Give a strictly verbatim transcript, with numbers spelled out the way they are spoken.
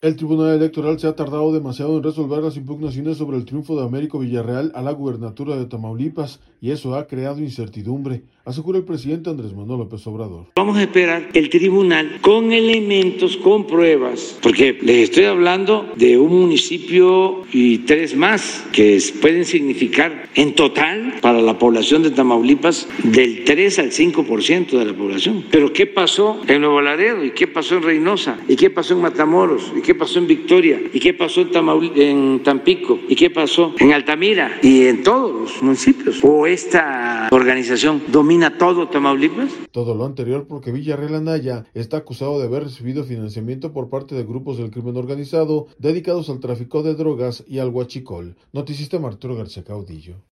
El Tribunal Electoral se ha tardado demasiado en resolver las impugnaciones sobre el triunfo de Américo Villarreal a la gubernatura de Tamaulipas y eso ha creado incertidumbre, asegura el presidente Andrés Manuel López Obrador. Vamos a esperar el tribunal con elementos, con pruebas, porque les estoy hablando de un municipio y tres más que pueden significar en total para la población de Tamaulipas del tres al cinco por ciento de la población. Pero ¿qué pasó en Nuevo Laredo? ¿Y qué pasó en Reynosa? ¿Y qué pasó en Matamoros? ¿Y qué pasó en Victoria? ¿Y qué pasó en, Tamaul en Tampico? ¿Y qué pasó en Altamira? Y en todos los municipios. ¿O esta organización domina todo Tamaulipas? Todo lo anterior porque Villarreal Anaya está acusado de haber recibido financiamiento por parte de grupos del crimen organizado dedicados al tráfico de drogas y al huachicol. Noticista Arturo García Caudillo.